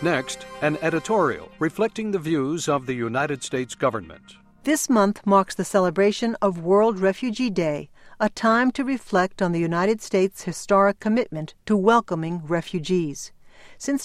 Next, an editorial reflecting the views of the United States government. This month marks the celebration of World Refugee Day, a time to reflect on the United States' historic commitment to welcoming refugees. Since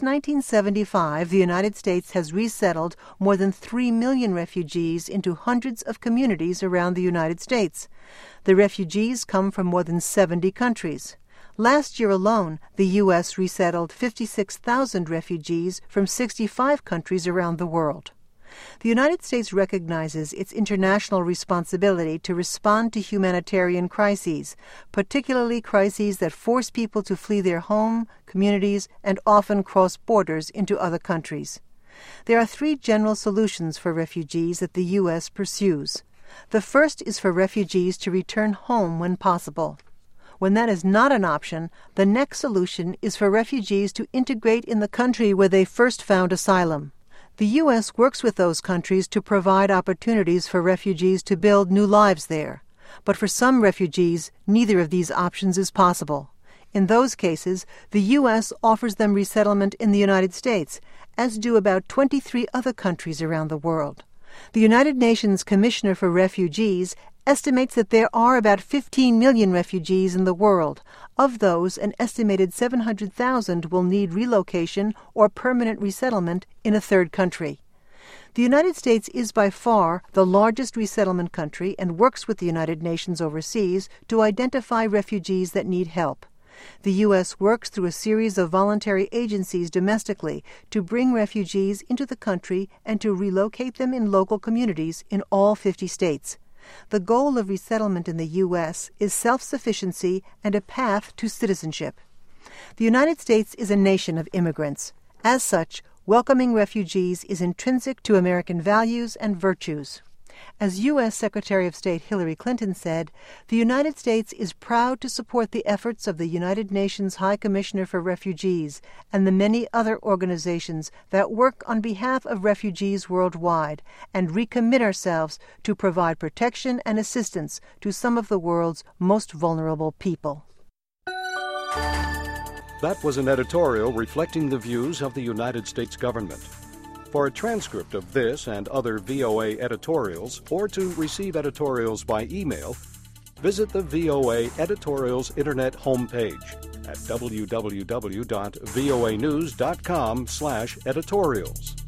1975, the United States has resettled more than 3 million refugees into hundreds of communities around the United States. The refugees come from more than 70 countries. Last year alone, the U.S. resettled 56,000 refugees from 65 countries around the world. The United States recognizes its international responsibility to respond to humanitarian crises, particularly crises that force people to flee their home, communities, and often cross borders into other countries. There are 3 general solutions for refugees that the U.S. pursues. The first is for refugees to return home when possible. When that is not an option, the next solution is for refugees to integrate in the country where they first found asylum. The U.S. works with those countries to provide opportunities for refugees to build new lives there. But for some refugees, neither of these options is possible. In those cases, the U.S. offers them resettlement in the United States, as do about 23 other countries around the world. The United Nations Commissioner for Refugees estimates that there are about 15 million refugees in the world. Of those, an estimated 700,000 will need relocation or permanent resettlement in a third country. The United States is by far the largest resettlement country and works with the United Nations overseas to identify refugees that need help. The U.S. works through a series of voluntary agencies domestically to bring refugees into the country and to relocate them in local communities in all 50 states. The goal of resettlement in the U.S. is self-sufficiency and a path to citizenship. The United States is a nation of immigrants. As such, welcoming refugees is intrinsic to American values and virtues. As U.S. Secretary of State Hillary Clinton said, the United States is proud to support the efforts of the United Nations High Commissioner for Refugees and the many other organizations that work on behalf of refugees worldwide, and recommit ourselves to provide protection and assistance to some of the world's most vulnerable people. That was an editorial reflecting the views of the United States government. For a transcript of this and other VOA editorials, or to receive editorials by email, visit the VOA Editorials Internet homepage at www.voanews.com/editorials.